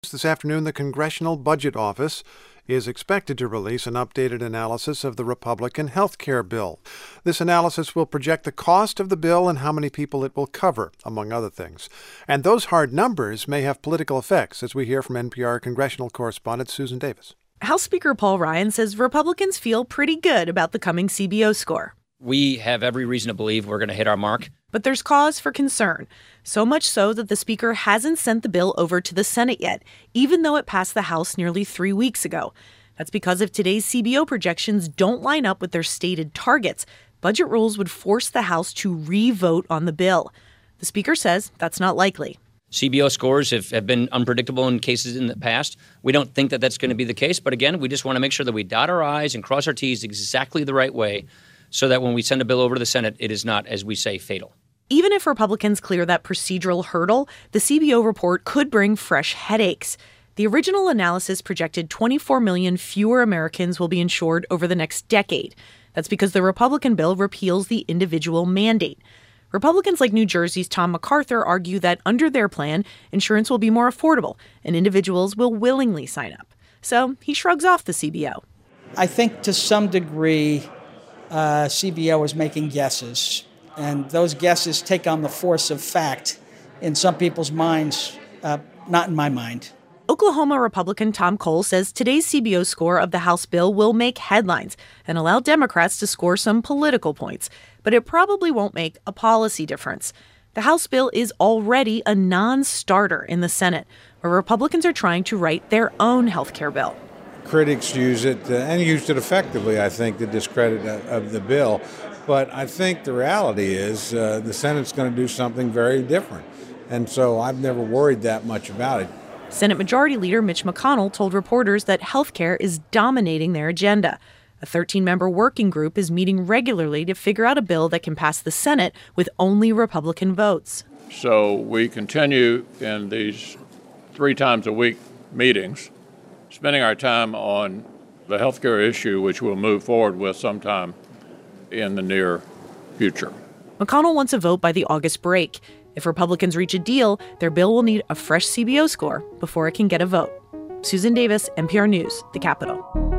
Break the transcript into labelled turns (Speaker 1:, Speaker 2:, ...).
Speaker 1: This afternoon, the Congressional Budget Office is expected to release an updated analysis of the Republican health care bill. This analysis will project the cost of the bill and how many people it will cover, among other things. And those hard numbers may have political effects, as we hear from NPR congressional correspondent Susan Davis.
Speaker 2: House Speaker Paul Ryan says Republicans feel pretty good about the coming CBO score.
Speaker 3: We have every reason to believe we're going to hit our mark.
Speaker 2: But there's cause for concern, so much so that the Speaker hasn't sent the bill over to the Senate yet, even though it passed the House nearly 3 weeks ago. That's because if today's CBO projections don't line up with their stated targets, budget rules would force the House to re-vote on the bill. The Speaker says that's not likely.
Speaker 3: CBO scores have been unpredictable in cases in the past. We don't think that that's going to be the case. But again, we just want to make sure that we dot our I's and cross our T's exactly the right way so that when we send a bill over to the Senate, it is not, as we say, fatal.
Speaker 2: Even if Republicans clear that procedural hurdle, the CBO report could bring fresh headaches. The original analysis projected 24 million fewer Americans will be insured over the next decade. That's because the Republican bill repeals the individual mandate. Republicans like New Jersey's Tom MacArthur argue that under their plan, insurance will be more affordable and individuals will willingly sign up. So he shrugs off the CBO.
Speaker 4: I think to some degree, CBO is making guesses, and those guesses take on the force of fact in some people's minds, not in my mind.
Speaker 2: Oklahoma Republican Tom Cole says today's CBO score of the House bill will make headlines and allow Democrats to score some political points, but it probably won't make a policy difference. The House bill is already a non-starter in the Senate, where Republicans are trying to write their own health care bill.
Speaker 5: Critics use it, and used it effectively, I think, to discredit of the bill. But I think the reality is the Senate's going to do something very different. And so I've never worried that much about it.
Speaker 2: Senate Majority Leader Mitch McConnell told reporters that health care is dominating their agenda. A 13-member working group is meeting regularly to figure out a bill that can pass the Senate with only Republican votes.
Speaker 6: So we continue in these 3 times a week meetings, spending our time on the health care issue, which we'll move forward with sometime in the near future.
Speaker 2: McConnell wants a vote by the August break. If Republicans reach a deal, their bill will need a fresh CBO score before it can get a vote. Susan Davis, NPR News, The Capitol.